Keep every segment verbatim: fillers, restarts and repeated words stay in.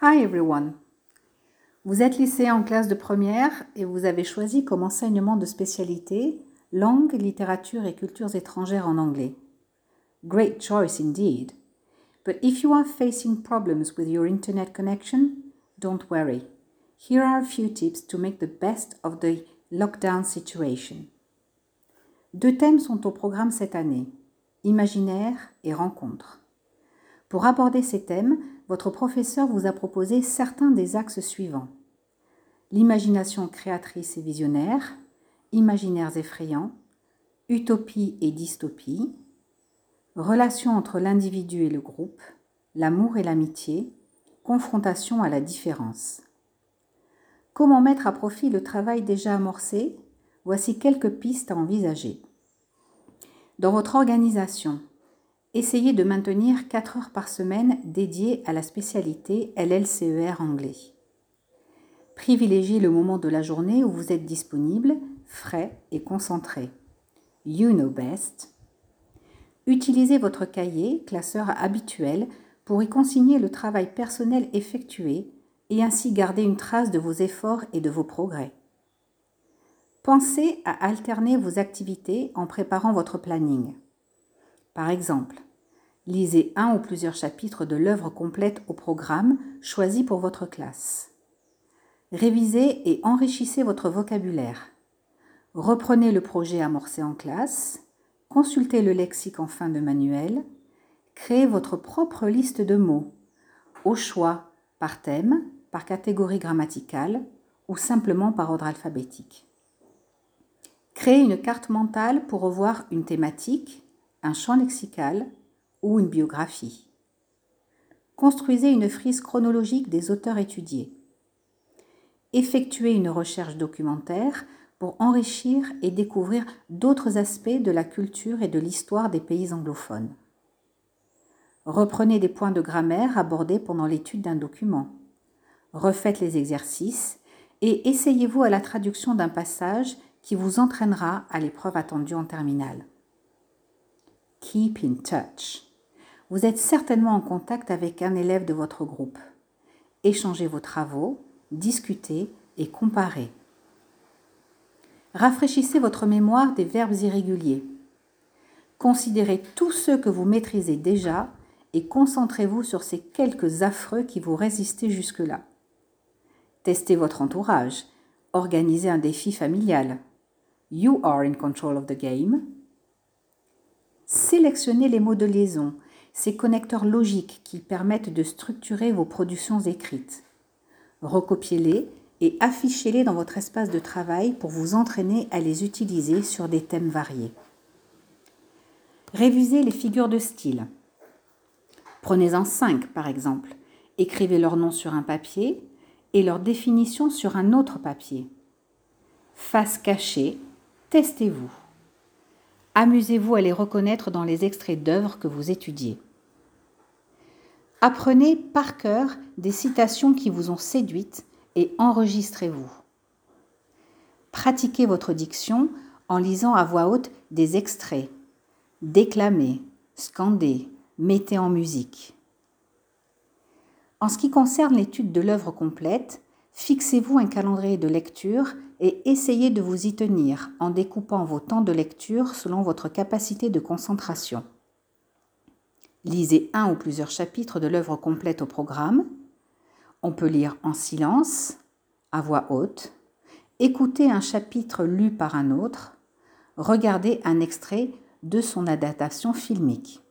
Hi everyone! Vous êtes lycéen en classe de première et vous avez choisi comme enseignement de spécialité langue, littérature et cultures étrangères en anglais. Great choice indeed. But if you are facing problems with your internet connection, don't worry. Here are a few tips to make the best of the lockdown situation. Deux thèmes sont au programme cette année, imaginaire et rencontre. Pour aborder ces thèmes, votre professeur vous a proposé certains des axes suivants. L'imagination créatrice et visionnaire, imaginaires effrayants, utopie et dystopie, relations entre l'individu et le groupe, l'amour et l'amitié, confrontation à la différence. Comment mettre à profit le travail déjà amorcé? Voici quelques pistes à envisager. Dans votre organisation, essayez de maintenir quatre heures par semaine dédiées à la spécialité L L C E R anglais. Privilégiez le moment de la journée où vous êtes disponible, frais et concentré. You know best. Utilisez votre cahier, classeur habituel, pour y consigner le travail personnel effectué et ainsi garder une trace de vos efforts et de vos progrès. Pensez à alterner vos activités en préparant votre planning. Par exemple, lisez un ou plusieurs chapitres de l'œuvre complète au programme choisi pour votre classe. Révisez et enrichissez votre vocabulaire. Reprenez le projet amorcé en classe, consultez le lexique en fin de manuel, créez votre propre liste de mots, au choix par thème, par catégorie grammaticale ou simplement par ordre alphabétique. Créez une carte mentale pour revoir une thématique, un champ lexical ou une biographie. Construisez une frise chronologique des auteurs étudiés. Effectuez une recherche documentaire pour enrichir et découvrir d'autres aspects de la culture et de l'histoire des pays anglophones. Reprenez des points de grammaire abordés pendant l'étude d'un document. Refaites les exercices et essayez-vous à la traduction d'un passage qui vous entraînera à l'épreuve attendue en terminale. Keep in touch. Vous êtes certainement en contact avec un élève de votre groupe. Échangez vos travaux, discutez et comparez. Rafraîchissez votre mémoire des verbes irréguliers. Considérez tous ceux que vous maîtrisez déjà et concentrez-vous sur ces quelques affreux qui vous résistaient jusque-là. Testez votre entourage. Organisez un défi familial. You are in control of the game. Sélectionnez les mots de liaison, ces connecteurs logiques qui permettent de structurer vos productions écrites. Recopiez-les et affichez-les dans votre espace de travail pour vous entraîner à les utiliser sur des thèmes variés. Révisez les figures de style. Prenez-en cinq par exemple. Écrivez leur nom sur un papier et leur définition sur un autre papier. Face cachée, testez-vous. Amusez-vous à les reconnaître dans les extraits d'œuvres que vous étudiez. Apprenez par cœur des citations qui vous ont séduite et enregistrez-vous. Pratiquez votre diction en lisant à voix haute des extraits. Déclamez, scandez, mettez en musique. En ce qui concerne l'étude de l'œuvre complète, fixez-vous un calendrier de lecture et essayez de vous y tenir en découpant vos temps de lecture selon votre capacité de concentration. Lisez un ou plusieurs chapitres de l'œuvre complète au programme. On peut lire en silence, à voix haute, écouter un chapitre lu par un autre, regarder un extrait de son adaptation filmique.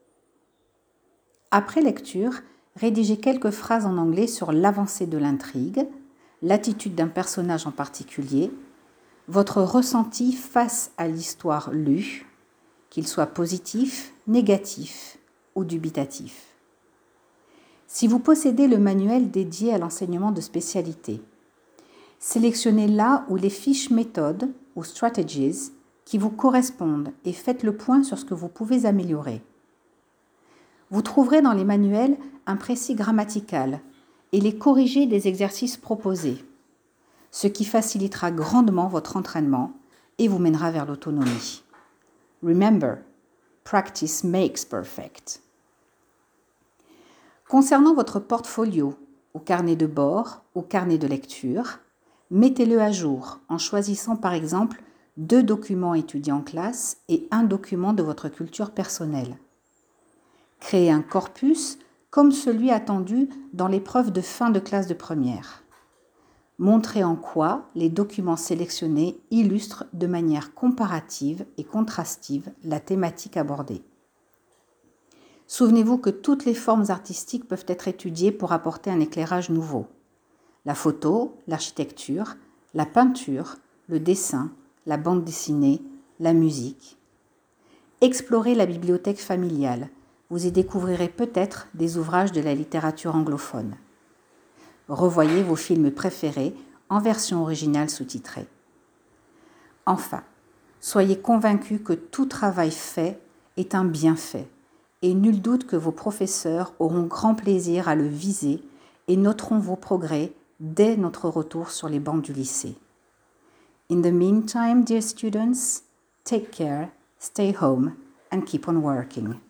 Après lecture, rédigez quelques phrases en anglais sur l'avancée de l'intrigue, l'attitude d'un personnage en particulier, votre ressenti face à l'histoire lue, qu'il soit positif, négatif ou dubitatif. Si vous possédez le manuel dédié à l'enseignement de spécialité, sélectionnez là où les fiches méthodes ou strategies qui vous correspondent et faites le point sur ce que vous pouvez améliorer. Vous trouverez dans les manuels un précis grammatical et les corrigés des exercices proposés, ce qui facilitera grandement votre entraînement et vous mènera vers l'autonomie. Remember, practice makes perfect. Concernant votre portfolio, au carnet de bord, au carnet de lecture. Mettez-le à jour en choisissant par exemple deux documents étudiés en classe et un document de votre culture personnelle. Créez un corpus comme celui attendu dans l'épreuve de fin de classe de première. Montrez en quoi les documents sélectionnés illustrent de manière comparative et contrastive la thématique abordée. Souvenez-vous que toutes les formes artistiques peuvent être étudiées pour apporter un éclairage nouveau. La photo, l'architecture, la peinture, le dessin, la bande dessinée, la musique. Explorez la bibliothèque familiale. Vous y découvrirez peut-être des ouvrages de la littérature anglophone. Revoyez vos films préférés en version originale sous-titrée. Enfin, soyez convaincus que tout travail fait est un bienfait et nul doute que vos professeurs auront grand plaisir à le viser et noteront vos progrès dès notre retour sur les bancs du lycée. In the meantime, dear students, take care, stay home and keep on working.